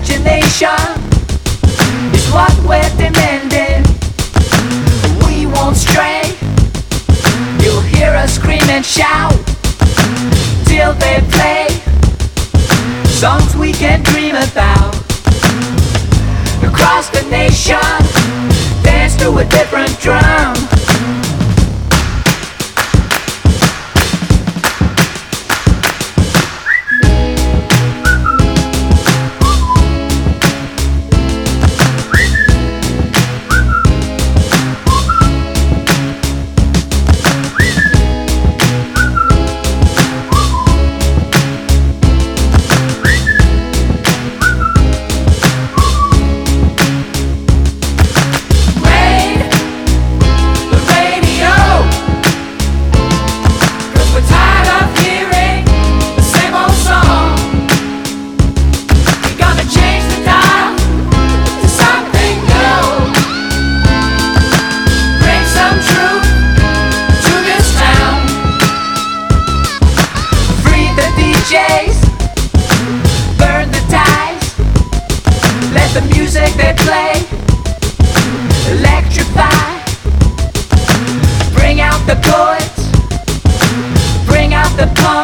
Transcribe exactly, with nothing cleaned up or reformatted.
imagination is what we're demanding. We won't stray. You'll hear us scream and shout till they play songs we can dream about. Across the nation, dance to a different drum. Burn the ties. Let the music they play electrify. Bring out the chords, bring out the punk.